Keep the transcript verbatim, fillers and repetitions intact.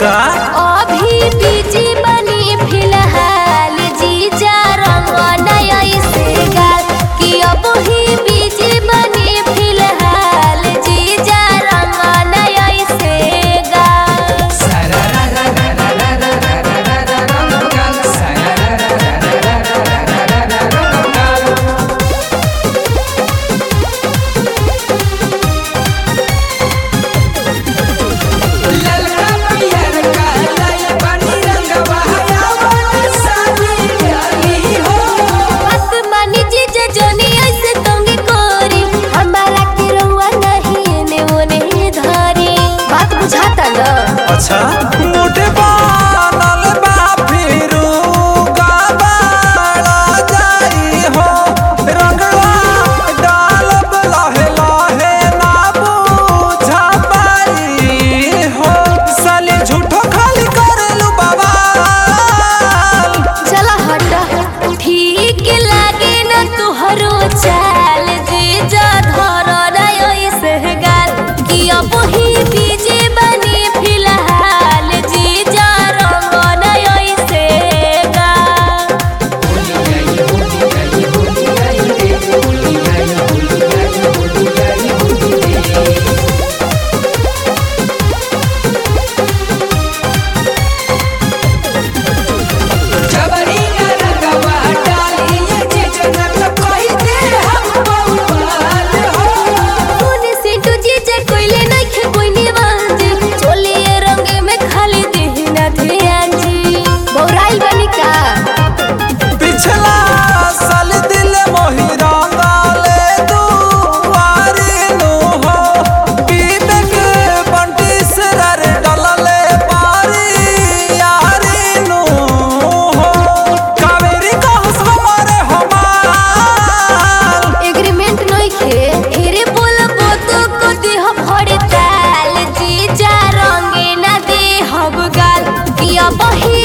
का अभी बीजी बनी फिलहाल जीजा रंग नया से गाल कि अब ही बीजी बनी फिलहाल जीजा रंग नया से गाल। अच्छा मोटे बनल बा फिरू गबाड़ा जाई हो रंगवा डालब लहे लहे ना बुझा पाई हो साली झूठो खाली करेलू बाबा। चला हटा ठीक लागे न तुहरो चाल जीजा धर नया से गाल कि अब ही बीजे बनी फिलहाल जीजा रंग नया से गाल। अब ही